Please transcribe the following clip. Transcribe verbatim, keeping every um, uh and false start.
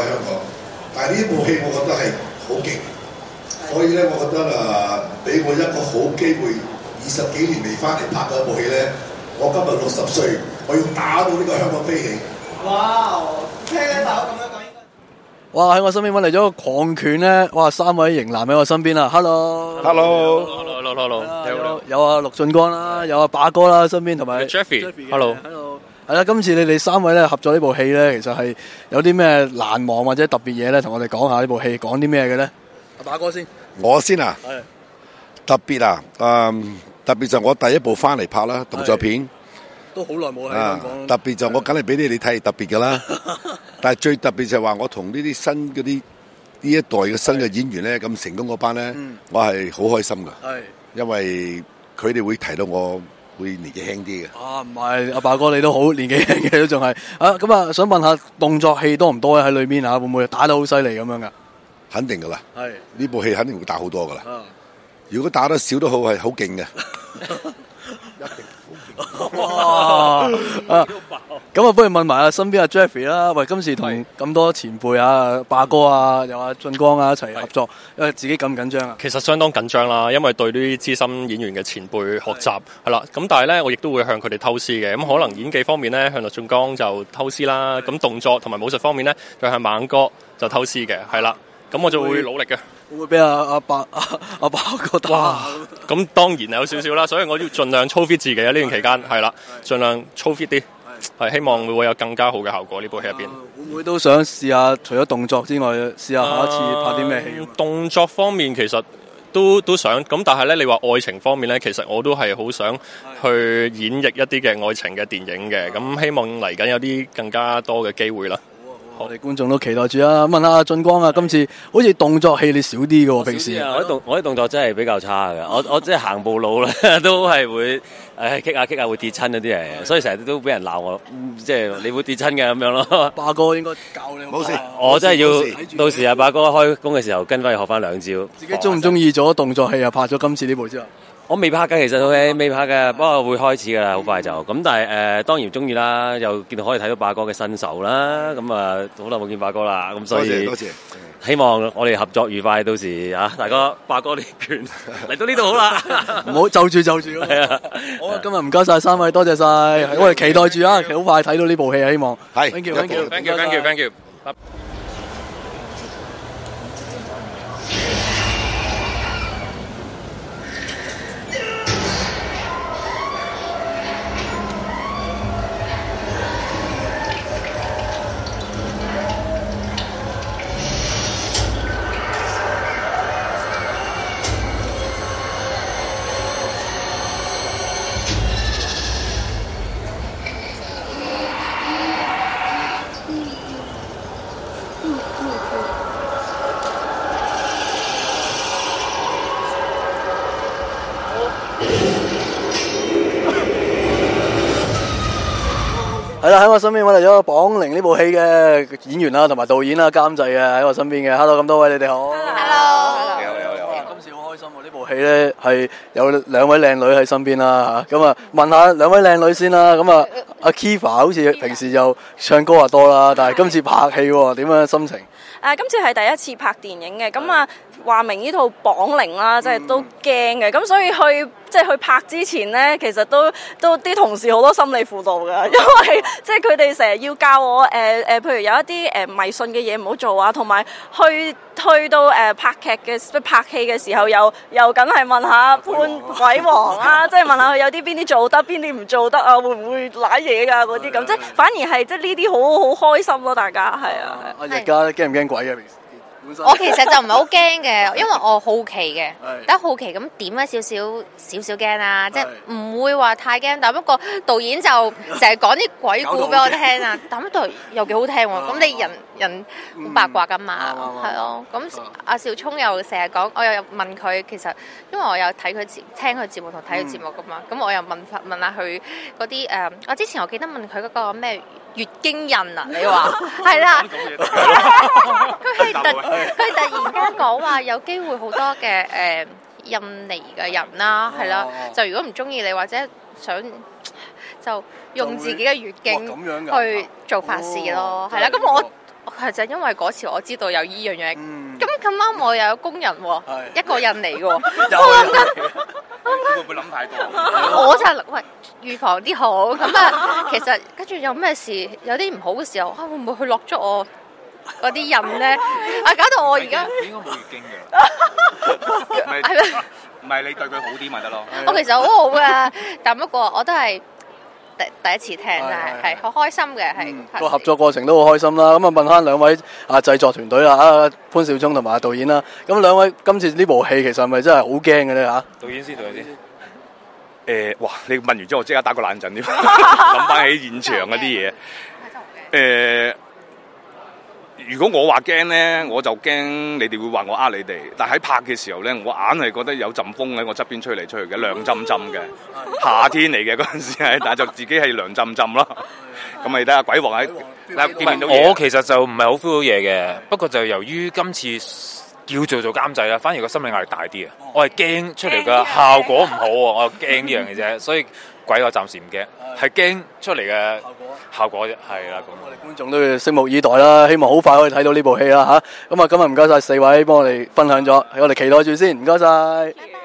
香港。但係呢部戲我覺得係好勁，所以咧我覺得啊，俾我一個好機會，二十幾年未翻嚟拍嗰部戲咧，我今日六十歲，我要打到呢個香港飛起。 哇！聽咧大佬咁樣講應該。 哇！喺我身邊揾嚟咗個狂拳咧，哇！三位型男喺我身邊啦 ，Hello，Hello，Hello，Hello， 有有阿陸俊光啦，有阿霸哥啦，身邊同埋 Jeffy，Hello，Hello， 係啦，今次你哋三位咧合作呢部戲咧，其實係有啲咩難忘或者特別嘢咧，同我哋講下呢部戲講啲咩嘅咧？阿霸哥先， 我先啊， 係特別啊，誒特別就我第一部翻嚟拍啦，動作片。 都好耐冇喺香港。 特別就我梗係俾你哋睇特別㗎啦，但係最特別就係話我同呢啲新嗰啲呢一代嘅新嘅演員咧咁成功嗰班咧，我係好開心㗎。係，因為佢哋會提到我會年紀輕啲嘅。啊， 唔係，阿霸哥你都好年紀輕嘅都仲係啊，咁啊想問下動作戲多唔多喺裏面啊？會唔會打得好犀利咁樣㗎？ 肯定㗎啦。係，呢部戲肯定會打好多㗎啦。 啊， 如果打得少都好係好勁嘅。一定。 哇！啊，咁啊，不如問埋啊身邊阿 Jeffy 啦。喂，今次同咁多前輩啊，霸哥啊，又阿俊光啊一齊合作，因為自己緊唔緊張啊？ 其實相當緊張啦，因為對呢啲資深演員嘅前輩學習係啦。咁但係咧，我亦都會向佢哋偷師嘅。咁可能演技方面咧，向陸俊光就偷師啦。咁動作同埋武術方面咧，就向猛哥就偷師嘅。係啦，咁我就會努力嘅。 會唔會俾阿阿霸阿阿霸哥打？ 哇！咁當然係有少少啦，所以我要盡量操 fit 自己啊！呢段期間係啦，盡量操 fit 啲，係希望會有更加好嘅效果呢部戲入邊。 會唔會都想試下除咗動作之外，試下下一次拍啲咩戲？ 呃、動作方面其實都都想，咁但係咧，你話愛情方面咧，其實我都係好想去演繹一啲嘅愛情嘅電影嘅，咁希望嚟緊有啲更加多嘅機會啦。 我哋觀眾都期待住啊！問下俊光啊，今次好似動作戲你少啲嘅喎，平時我啲動我啲動作真係比較差嘅，我我即係行步路咧都係會誒棘下棘下會跌親嗰啲嚟，所以成日都俾人鬧我，即係你會跌親嘅咁樣咯。 霸哥應該教你冇事， 我真係要到時阿霸哥開工嘅時候跟翻去學翻兩招。 自己中唔中意做動作戲啊？拍咗今次呢部之後。 我未拍嘅，其實套戲未拍嘅，不過會開始噶啦，好快就咁。但係誒、呃，當然中意啦，又見到可以睇到霸哥嘅身手啦。咁啊，好耐冇見霸哥啦，咁所以多謝多謝。 希望我哋合作愉快，到時啊，大哥霸哥呢拳嚟到呢度好啦， 唔好就住就住。係啊，好啊，今日唔該晒三位，多謝晒，我哋期待住啊，好快睇到呢部戲啊，希望。 係。 Thank you，thank you，thank you，thank you，thank you。 係啦，喺我身邊揾嚟咗綁靈呢部戲嘅演員啦，同埋導演啦、監製啊，喺我身邊嘅。Hello，咁多位你哋好。 Hello， 你好，你好，你好。今次好開心喎！呢部戲咧係有兩位靚女喺身邊啦嚇，咁啊問下兩位靚女先啦。咁啊，阿 Kiva 好似平時就唱歌啊多啦，但係今次拍戲喎，點樣心情？ 誒，今次係第一次拍電影嘅，咁啊話明呢套綁靈啦，即係都驚嘅，咁所以去即係去拍之前咧，其實都都啲同事好多心理輔導㗎，因為即係佢哋成日要教我誒誒、呃，譬如有一啲誒、呃、迷信嘅嘢唔好做啊，同埋去去到誒、呃、拍劇嘅拍戲嘅時候，又又梗係問下潘鬼王啊，即係問下佢有啲邊啲做得，邊啲唔做得啊，會唔會賴嘢㗎嗰啲咁，即係反而係即係呢啲好好開心咯，大家係啊。 阿日家驚唔驚鬼啊？ 我其實就唔係好驚嘅，因為我好奇嘅，得好奇咁點一少少少少驚啦，即係唔會話太驚。但不過導演就成日講啲鬼故俾我聽啊，但係都又幾好聽喎。咁你人人好八卦噶嘛，係咯。咁阿兆聰又成日講，我又問佢，其實因為我有睇佢節聽佢節目同睇佢節目噶嘛，咁我又問問下佢嗰啲誒，我之前我記得問佢嗰個咩月經印啊，你話係啦，佢係特。佢突然間講話有機會好多嘅誒印尼嘅人啦，係啦，就如果唔中意你或者想就用自己嘅月經去做法事咯，係啦。咁我係就因為嗰次我知道有依樣嘢， 嗯咁咁啱我又有工人喎， 係一個人嚟嘅喎， 又我諗緊。 會唔會諗太多？ 我就係喂預防啲好咁啊，其實跟住有咩事有啲唔好嘅時候，啊會唔會去落咗我嗰啲印咧？啊搞到我而家應該冇月經㗎，唔係係咩？ 唔係你對佢好啲咪得咯？ 我其實好好噶，但不過我都係第第一次聽，真係係好開心嘅，係個合作過程都好開心啦。咁啊問翻兩位啊製作團隊啦，啊潘少聰同埋導演啦。咁兩位今次呢部戲其實係咪真係好驚嘅咧嚇？ 導演先，導演先。誒，哇！你問完之後，我即刻打個冷震添，諗翻起現場嗰啲嘢。誒，如果我話驚咧，我就驚你哋會話我呃你哋。但喺拍嘅時候咧，我硬係覺得有陣風喺我側邊吹嚟吹去嘅，涼浸浸嘅。夏天嚟嘅嗰陣時係，但係就自己係涼浸浸咯。咁咪睇下鬼王喺嗱見唔見到嘢？ 我其實就唔係好 feel 到嘢嘅，不過就由於今次叫做做監製啦，反而個心理壓力大啲啊！我係驚出嚟嘅效果唔好喎，我又驚呢樣嘅啫，所以鬼我暫時唔驚，係驚出嚟嘅效果啫，係啦咁。 我哋觀眾都要拭目以待啦，希望好快可以睇到呢部戲啦嚇。咁啊，今日唔該晒四位幫我哋分享咗，我哋期待住先，唔該晒。